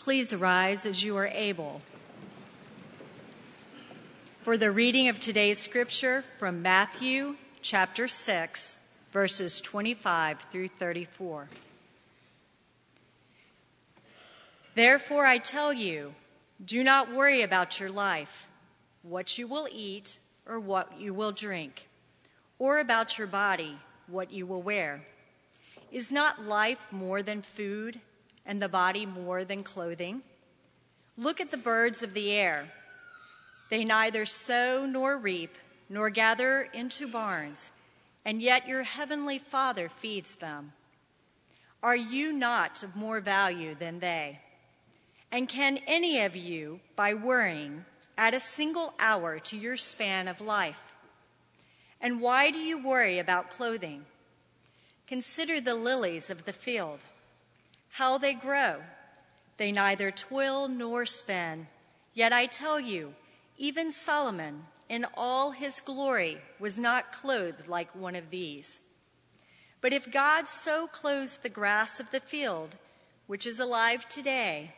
Please arise as you are able. For the reading of today's scripture from Matthew chapter 6, verses 25 through 34. Therefore I tell you, do not worry about your life, what you will eat or what you will drink, or about your body, what you will wear. Is not life more than food, and the body more than clothing? Look at the birds of the air. They neither sow nor reap, nor gather into barns, and yet your heavenly Father feeds them. Are you not of more value than they? And can any of you, by worrying, add a single hour to your span of life? And why do you worry about clothing? Consider the lilies of the field, how they grow. They neither toil nor spin. Yet I tell you, even Solomon, in all his glory, was not clothed like one of these. But if God so clothes the grass of the field, which is alive today,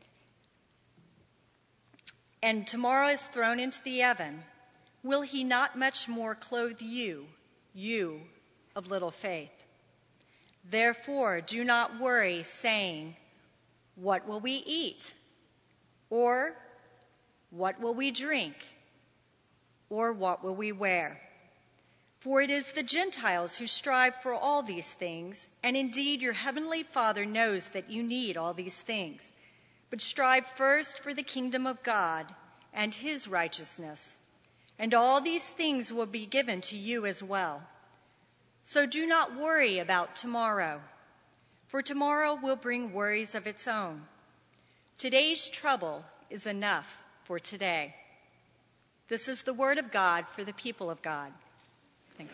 and tomorrow is thrown into the oven, will he not much more clothe you, you of little faith? Therefore, do not worry, saying, what will we eat? Or what will we drink? Or what will we wear? For it is the Gentiles who strive for all these things, and indeed your heavenly Father knows that you need all these things. But strive first for the kingdom of God and his righteousness, and all these things will be given to you as well. So do not worry about tomorrow, for tomorrow will bring worries of its own. Today's trouble is enough for today. This is the word of God for the people of God. Thanks.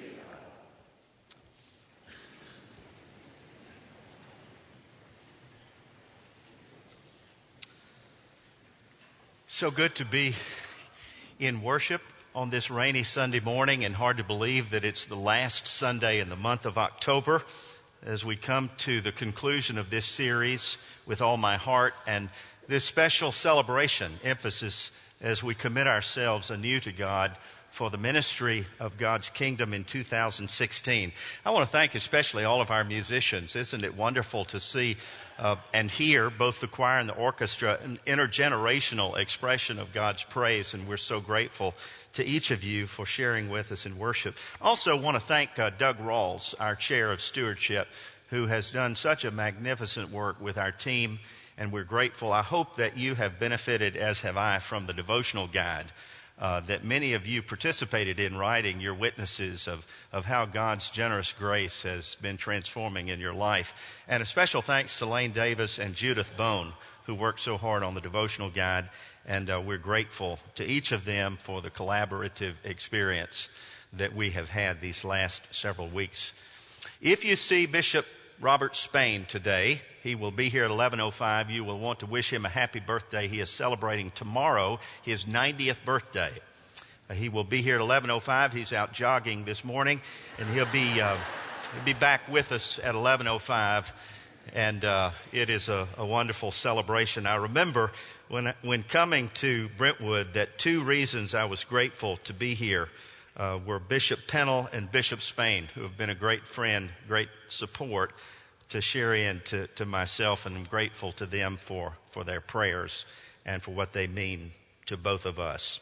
So good to be in worship on this rainy Sunday morning, and hard to believe that it's the last Sunday in the month of October as we come to the conclusion of this series with all my heart and this special celebration emphasis as we commit ourselves anew to God for the ministry of God's kingdom in 2016. I want to thank especially all of our musicians. Isn't it wonderful to see and hear both the choir and the orchestra, an intergenerational expression of God's praise, and we're so grateful to each of you for sharing with us in worship. Also want to thank Doug Rawls, our chair of stewardship, who has done such a magnificent work with our team, and we're grateful. I hope that you have benefited, as have I, from the devotional guide that many of you participated in writing, your witnesses of how God's generous grace has been transforming in your life. And a special thanks to Lane Davis and Judith Bone, who worked so hard on the devotional guide. And we're grateful to each of them for the collaborative experience that we have had these last several weeks. If you see Bishop Robert Spain today, he will be here at 11:05. You will want to wish him a happy birthday. He is celebrating tomorrow his 90th birthday. He will be here at 11:05. He's out jogging this morning, and he'll be back with us at 11:05. And it is a wonderful celebration. I remember when coming to Brentwood that two reasons I was grateful to be here were Bishop Pennell and Bishop Spain, who have been a great friend, great support to Sherry and to myself, and I'm grateful to them for their prayers and for what they mean to both of us.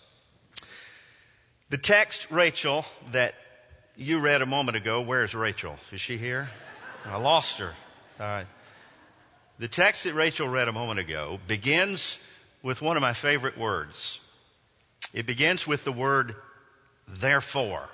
The text, Rachel, that you read a moment ago, where's Rachel? Is she here? I lost her. The text that Rachel read a moment ago begins with one of my favorite words. It begins with the word therefore.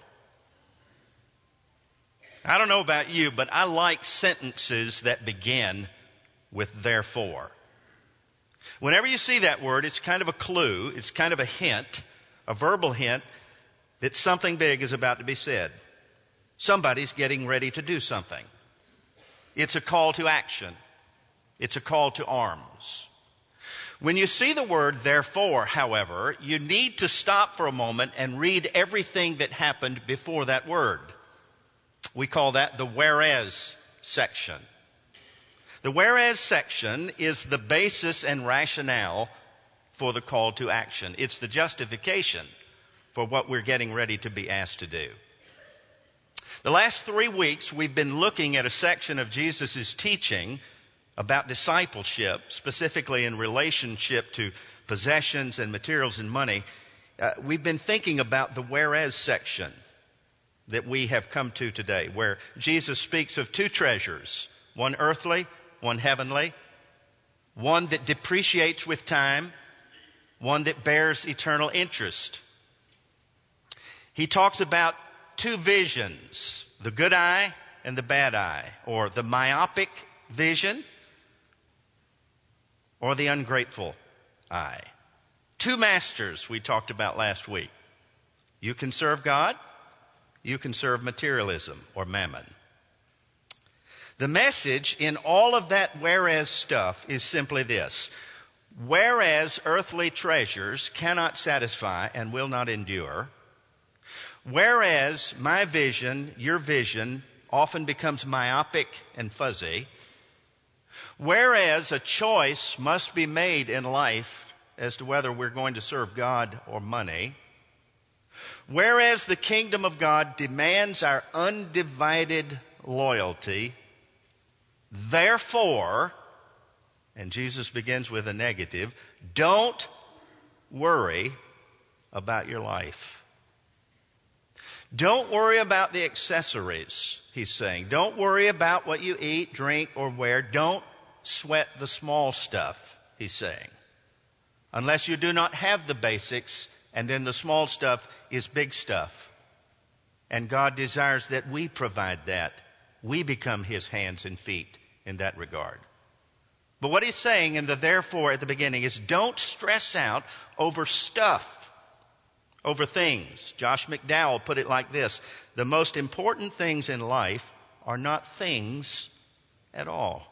I don't know about you, but I like sentences that begin with therefore. Whenever you see that word, it's kind of a clue, it's kind of a hint, a verbal hint that something big is about to be said. Somebody's getting ready to do something. It's a call to action. It's a call to arms. When you see the word therefore, however, you need to stop for a moment and read everything that happened before that word. We call that the whereas section. The whereas section is the basis and rationale for the call to action. It's the justification for what we're getting ready to be asked to do. The last 3 weeks, we've been looking at a section of Jesus' teaching about discipleship, specifically in relationship to possessions and materials and money. We've been thinking about the whereas section that we have come to today, where Jesus speaks of 2 treasures, one earthly, one heavenly, one that depreciates with time, one that bears eternal interest. He talks about 2 visions, the good eye and the bad eye, or the myopic vision or the ungrateful eye. 2 masters we talked about last week. You can serve God, you can serve materialism or mammon. The message in all of that whereas stuff is simply this. Whereas earthly treasures cannot satisfy and will not endure, whereas my vision, your vision, often becomes myopic and fuzzy, whereas a choice must be made in life as to whether we're going to serve God or money, whereas the kingdom of God demands our undivided loyalty, therefore, and Jesus begins with a negative, don't worry about your life. Don't worry about the accessories, he's saying. Don't worry about what you eat, drink, or wear. Don't sweat the small stuff, he's saying. Unless you do not have the basics, and then the small stuff is big stuff. And God desires that we provide that. We become his hands and feet in that regard. But what he's saying in the therefore at the beginning is don't stress out over stuff, over things. Josh McDowell put it like this: the most important things in life are not things at all.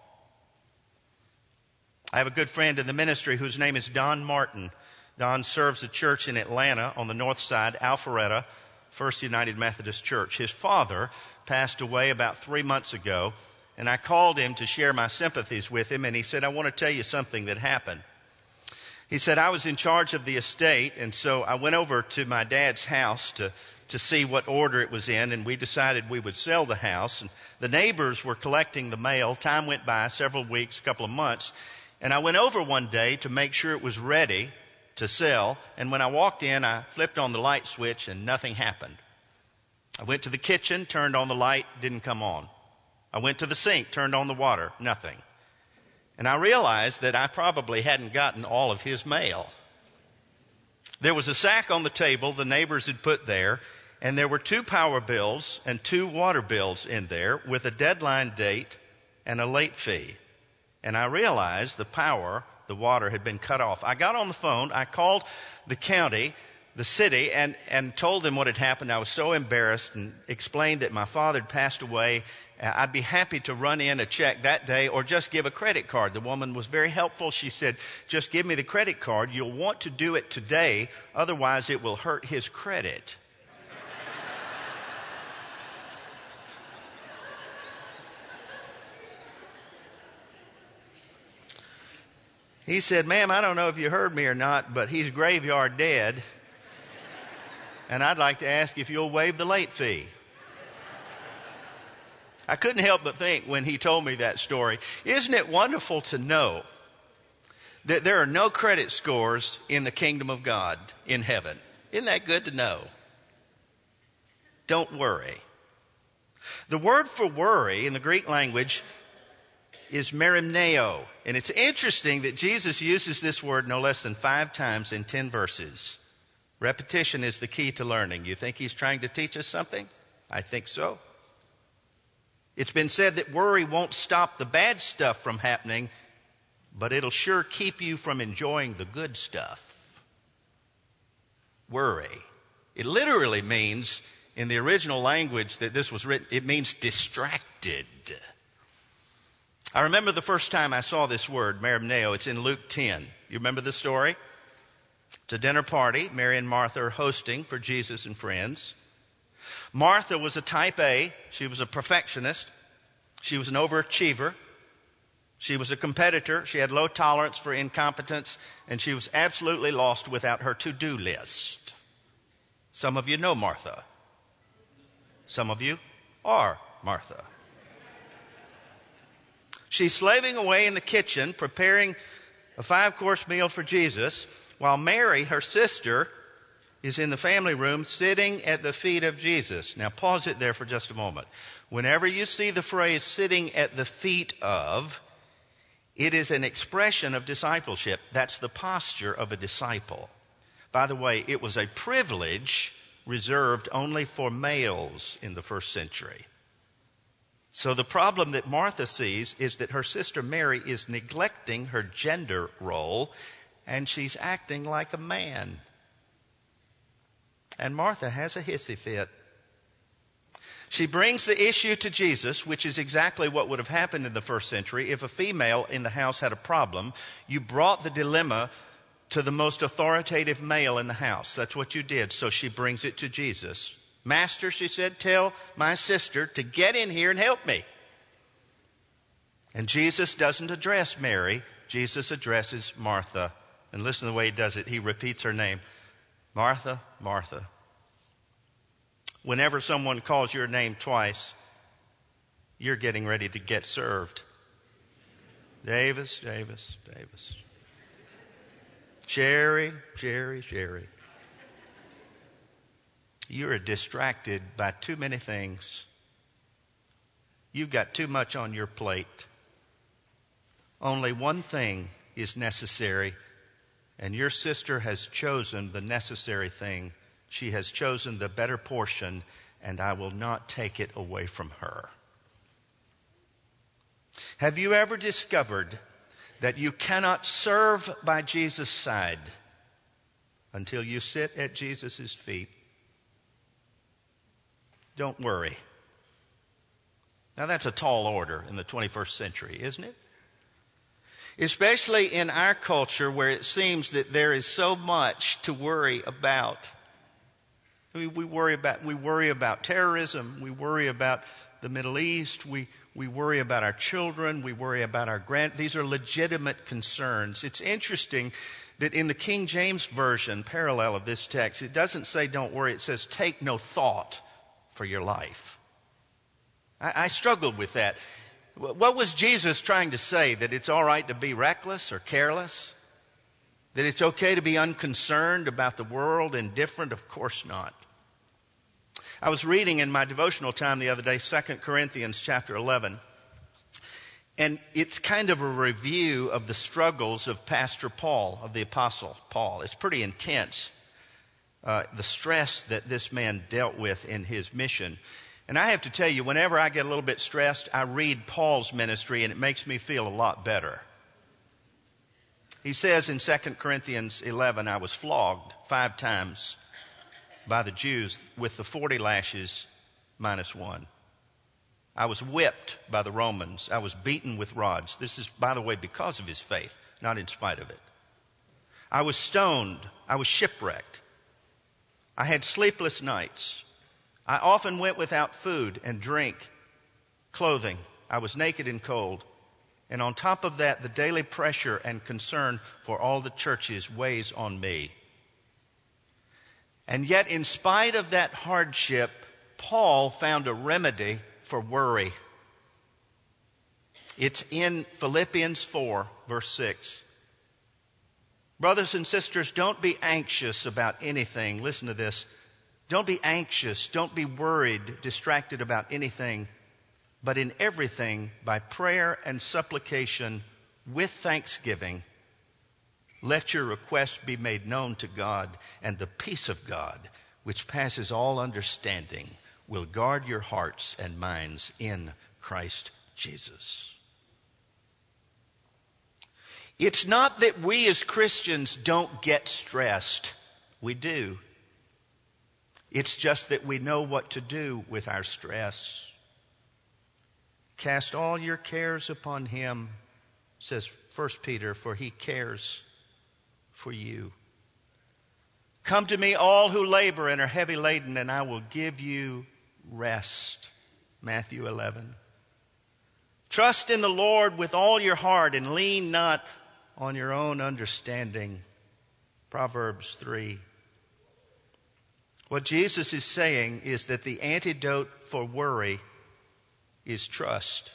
I have a good friend in the ministry whose name is Don Martin. Don serves a church in Atlanta on the north side, Alpharetta, First United Methodist Church. His father passed away about 3 months ago, and I called him to share my sympathies with him, and he said, I want to tell you something that happened. He said, I was in charge of the estate, and so I went over to my dad's house to see what order it was in, and we decided we would sell the house. And the neighbors were collecting the mail. Time went by, several weeks, a couple of months, and I went over one day to make sure it was ready to sell, and when I walked in, I flipped on the light switch, and nothing happened. I went to the kitchen, turned on the light, didn't come on. I went to the sink, turned on the water, nothing. And I realized that I probably hadn't gotten all of his mail. There was a sack on the table the neighbors had put there, and there were 2 power bills and 2 water bills in there with a deadline date and a late fee. And I realized the water had been cut off. I got on the phone, I called the county, the city, and told them what had happened. I was so embarrassed and explained that my father had passed away. I'd be happy to run in a check that day or just give a credit card. The woman was very helpful. She said, just give me the credit card. You'll want to do it today, otherwise it will hurt his credit. He said, ma'am, I don't know if you heard me or not, but he's graveyard dead, and I'd like to ask if you'll waive the late fee. I couldn't help but think when he told me that story, isn't it wonderful to know that there are no credit scores in the kingdom of God in heaven? Isn't that good to know? Don't worry. The word for worry in the Greek language is merimneo. And it's interesting that Jesus uses this word no less than 5 times in 10 verses. Repetition is the key to learning. You think he's trying to teach us something? I think so. It's been said that worry won't stop the bad stuff from happening, but it'll sure keep you from enjoying the good stuff. Worry. It literally means, in the original language that this was written, it means distracted. I remember the first time I saw this word, merimneo. It's in Luke 10. You remember the story? It's a dinner party. Mary and Martha are hosting for Jesus and friends. Martha was a type A. She was a perfectionist. She was an overachiever. She was a competitor. She had low tolerance for incompetence, and she was absolutely lost without her to-do list. Some of you know Martha. Some of you are Martha. She's slaving away in the kitchen, preparing a 5-course meal for Jesus, while Mary, her sister, is in the family room sitting at the feet of Jesus. Now pause it there for just a moment. Whenever you see the phrase sitting at the feet of, it is an expression of discipleship. That's the posture of a disciple. By the way, it was a privilege reserved only for males in the first century. So the problem that Martha sees is that her sister Mary is neglecting her gender role, and she's acting like a man. And Martha has a hissy fit. She brings the issue to Jesus, which is exactly what would have happened in the first century. If a female in the house had a problem, you brought the dilemma to the most authoritative male in the house. That's what you did. So she brings it to Jesus. Master, she said, tell my sister to get in here and help me. And Jesus doesn't address Mary. Jesus addresses Martha. And listen to the way he does it. He repeats her name. Martha, Martha. Whenever someone calls your name twice, you're getting ready to get served. Davis, Davis, Davis. Sherry, Sherry, Sherry. You're distracted by too many things. You've got too much on your plate. Only one thing is necessary, and your sister has chosen the necessary thing. She has chosen the better portion, and I will not take it away from her. Have you ever discovered that you cannot serve by Jesus' side until you sit at Jesus' feet? Don't worry. Now that's a tall order in the 21st century, isn't it? Especially in our culture where it seems that there is so much to worry about. We worry about terrorism. We worry about the Middle East. We worry about our children. We worry about our these are legitimate concerns. It's interesting that in the King James Version, parallel of this text, it doesn't say don't worry. It says take no thought for your life. I struggled with that. What was Jesus trying to say? That it's all right to be reckless or careless? That it's okay to be unconcerned about the world, indifferent? Of course not. I was reading in my devotional time the other day, 2 Corinthians chapter 11. And it's kind of a review of the struggles of Pastor Paul, of the Apostle Paul. It's pretty intense, the stress that this man dealt with in his mission. And I have to tell you, whenever I get a little bit stressed, I read Paul's ministry and it makes me feel a lot better. He says in 2 Corinthians 11, I was flogged 5 times by the Jews with the 40 lashes minus 1. I was whipped by the Romans. I was beaten with rods. This is, by the way, because of his faith, not in spite of it. I was stoned. I was shipwrecked. I had sleepless nights. I often went without food and drink, clothing. I was naked and cold. And on top of that, the daily pressure and concern for all the churches weighs on me. And yet, in spite of that hardship, Paul found a remedy for worry. It's in Philippians 4, verse 6. Brothers and sisters, don't be anxious about anything. Listen to this. Don't be anxious. Don't be worried, distracted about anything. But in everything, by prayer and supplication, with thanksgiving, let your requests be made known to God, and the peace of God, which passes all understanding, will guard your hearts and minds in Christ Jesus. It's not that we as Christians don't get stressed. We do. It's just that we know what to do with our stress. Cast all your cares upon him, says 1 Peter, for he cares for you. Come to me, all who labor and are heavy laden, and I will give you rest. Matthew 11. Trust in the Lord with all your heart and lean not on your own understanding. Proverbs 3. What Jesus is saying is that the antidote for worry is trust.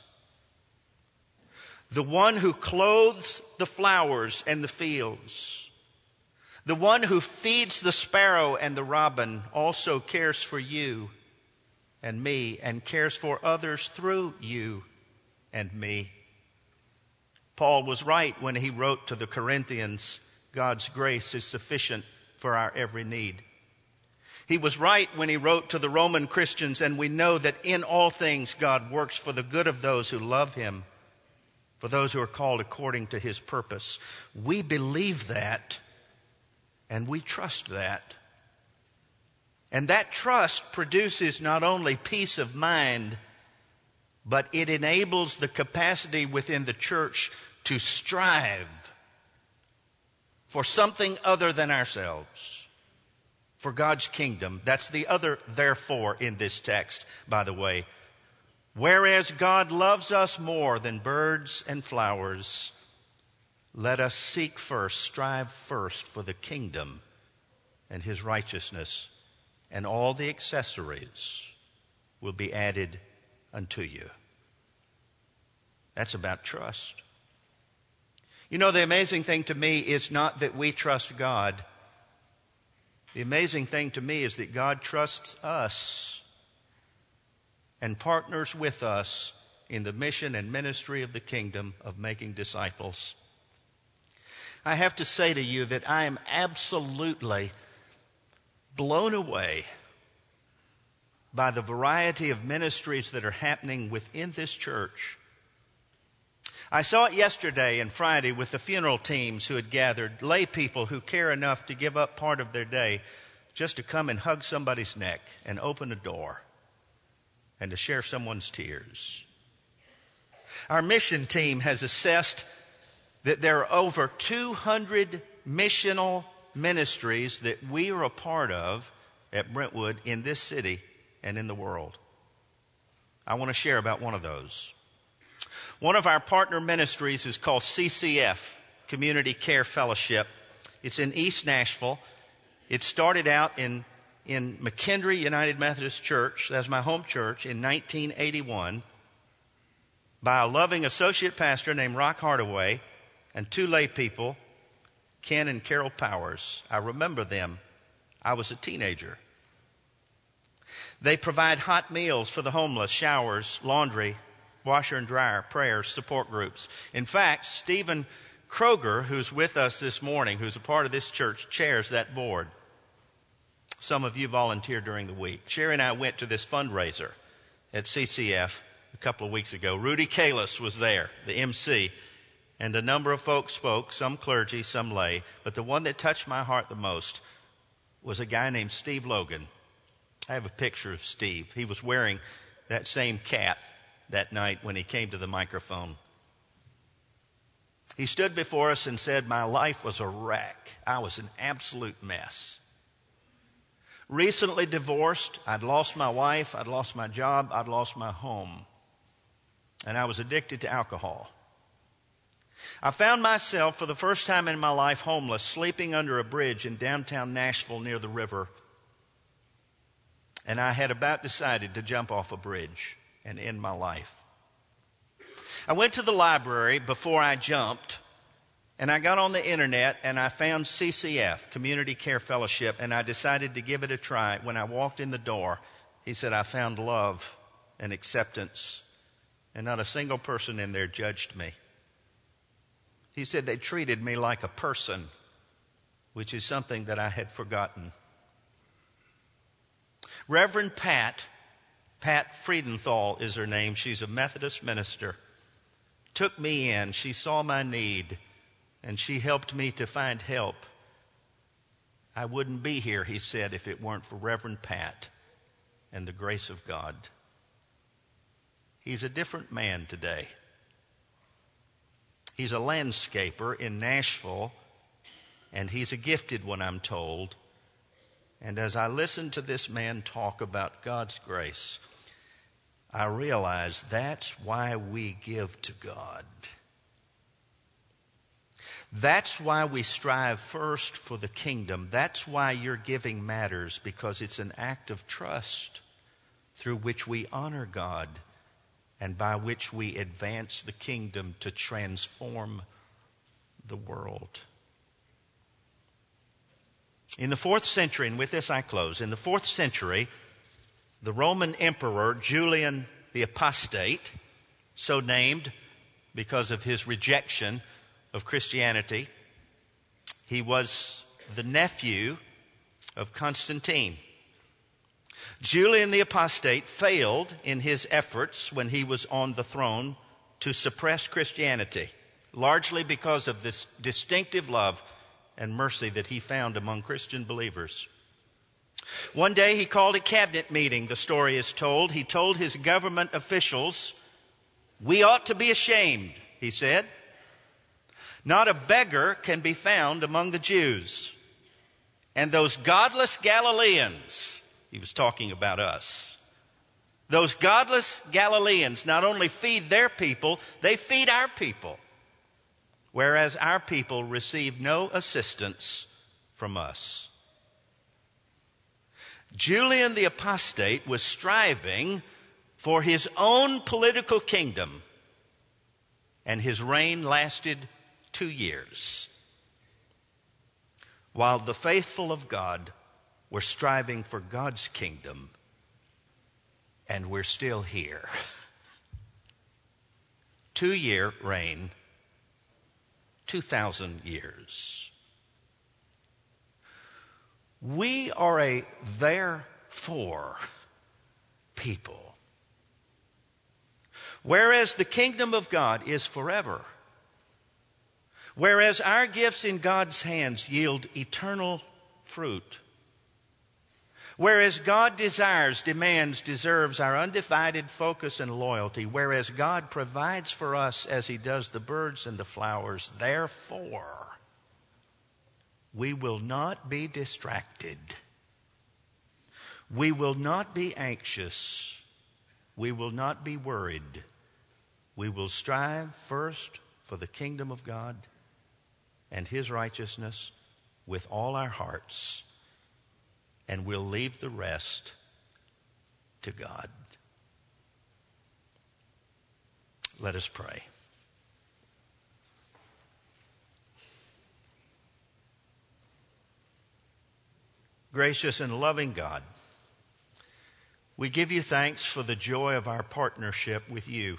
The one who clothes the flowers and the fields, the one who feeds the sparrow and the robin, also cares for you and me and cares for others through you and me. Paul was right when he wrote to the Corinthians, God's grace is sufficient for our every need. He was right when he wrote to the Roman Christians, and we know that in all things God works for the good of those who love him, for those who are called according to his purpose. We believe that, and we trust that. And that trust produces not only peace of mind, but it enables the capacity within the church to strive for something other than ourselves, for God's kingdom. That's the other therefore in this text, by the way. Whereas God loves us more than birds and flowers, let us seek first, strive first for the kingdom and his righteousness, and all the accessories will be added unto you. That's about trust. You know, the amazing thing to me is not that we trust God. The amazing thing to me is that God trusts us and partners with us in the mission and ministry of the kingdom of making disciples. I have to say to you that I am absolutely blown away by the variety of ministries that are happening within this church. I saw it yesterday and Friday with the funeral teams who had gathered, lay people who care enough to give up part of their day just to come and hug somebody's neck and open a door and to share someone's tears. Our mission team has assessed that there are over 200 missional ministries that we are a part of at Brentwood in this city and in the world. I want to share about one of those. One of our partner ministries is called CCF, Community Care Fellowship. It's in East Nashville. It started out in McKendree United Methodist Church, that's my home church, in 1981 by a loving associate pastor named Rock Hardaway and two lay people, Ken and Carol Powers. I remember them. I was a teenager. They provide hot meals for the homeless, showers, laundry, washer and dryer, prayers, support groups. In fact, Stephen Kroger, who's with us this morning, who's a part of this church, chairs that board. Some of you volunteered during the week. Sherry and I went to this fundraiser at CCF a couple of weeks ago. Rudy Kalis was there, the MC, and a number of folks spoke, some clergy, some lay. But the one that touched my heart the most was a guy named Steve Logan. I have a picture of Steve. He was wearing that same cap that night when he came to the microphone. He stood before us and said, "My life was a wreck. I was an absolute mess. Recently divorced, I'd lost my wife, I'd lost my job, I'd lost my home, and I was addicted to alcohol. I found myself for the first time in my life homeless, sleeping under a bridge in downtown Nashville near the river, and I had about decided to jump off a bridge and end my life. I went to the library before I jumped, and I got on the internet and I found CCF, Community Care Fellowship, and I decided to give it a try. When I walked in the door, he said, I found love and acceptance, and not a single person in there judged me. He said they treated me like a person, which is something that I had forgotten. Reverend Pat Friedenthal is her name. She's a Methodist minister. Took me in. She saw my need, and she helped me to find help. I wouldn't be here, he said, if it weren't for Reverend Pat and the grace of God. He's a different man today. He's a landscaper in Nashville, and he's a gifted one, I'm told. And as I listened to this man talk about God's grace, I realize that's why we give to God. That's why we strive first for the kingdom. That's why your giving matters, because it's an act of trust through which we honor God and by which we advance the kingdom to transform the world. In the 4th century, and with this I close, in the 4th century, the Roman Emperor Julian the Apostate, so named because of his rejection of Christianity, he was the nephew of Constantine. Julian the Apostate failed in his efforts when he was on the throne to suppress Christianity, largely because of this distinctive love and mercy that he found among Christian believers. One day he called a cabinet meeting, the story is told. He told his government officials, "We ought to be ashamed," he said. "Not a beggar can be found among the Jews. And those godless Galileans," he was talking about us, "those godless Galileans not only feed their people, they feed our people, whereas our people receive no assistance from us." Julian the Apostate was striving for his own political kingdom, and his reign lasted 2 years, while the faithful of God were striving for God's kingdom, and we're still here. 2-year reign, 2,000 years. We are a therefore people. Whereas the kingdom of God is forever, whereas our gifts in God's hands yield eternal fruit, whereas God desires, demands, deserves our undivided focus and loyalty, whereas God provides for us as He does the birds and the flowers, therefore, we will not be distracted. We will not be anxious. We will not be worried. We will strive first for the kingdom of God and His righteousness with all our hearts, and we'll leave the rest to God. Let us pray. Gracious and loving God, we give you thanks for the joy of our partnership with you.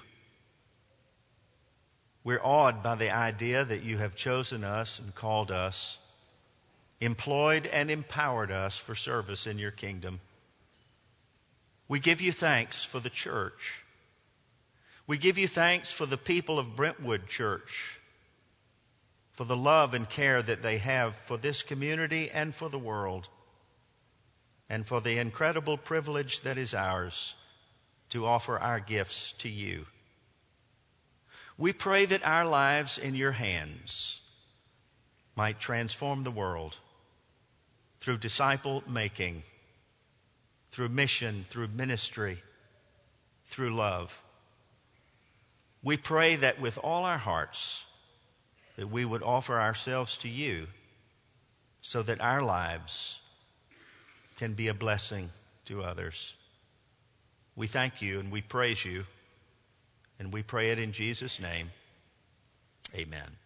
We're awed by the idea that you have chosen us and called us, employed and empowered us for service in your kingdom. We give you thanks for the church. We give you thanks for the people of Brentwood Church, for the love and care that they have for this community and for the world, and for the incredible privilege that is ours to offer our gifts to you. We pray that our lives in your hands might transform the world through disciple making, through mission, through ministry, through love. We pray that with all our hearts that we would offer ourselves to you so that our lives can be a blessing to others. We thank you and we praise you, and we pray it in Jesus' name. Amen.